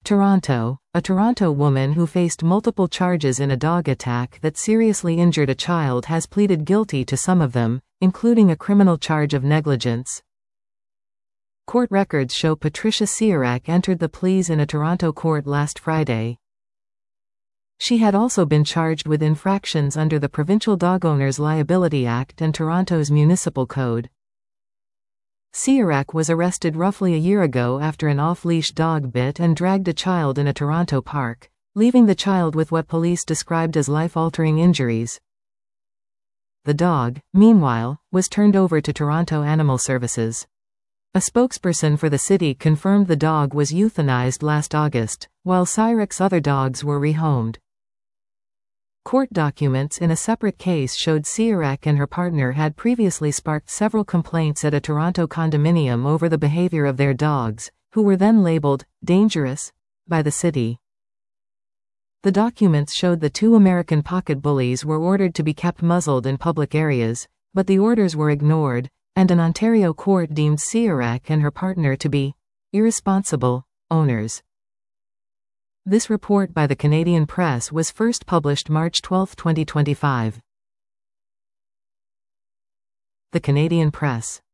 Toronto. A Toronto woman who faced multiple charges in a dog attack that seriously injured a child has pleaded guilty to some of them, including a criminal charge of negligence. Court records show Patricia Siarak entered the pleas in a Toronto court last Friday. She had also been charged with infractions under the Provincial Dog Owners Liability Act and Toronto's Municipal Code. Siarak was arrested roughly a year ago after an off-leash dog bit and dragged a child in a Toronto park, leaving the child with what police described as life-altering injuries. The dog, meanwhile, was turned over to Toronto Animal Services. A spokesperson for the city confirmed the dog was euthanized last August, while Siarak's other dogs were rehomed. Court documents in a separate case showed Siarak and her partner had previously sparked several complaints at a Toronto condominium over the behavior of their dogs, who were then labeled dangerous by the city. The documents showed the two American pocket bullies were ordered to be kept muzzled in public areas, but the orders were ignored, and an Ontario court deemed Siarak and her partner to be irresponsible owners. This report by the Canadian Press was first published March 12, 2025. The Canadian Press.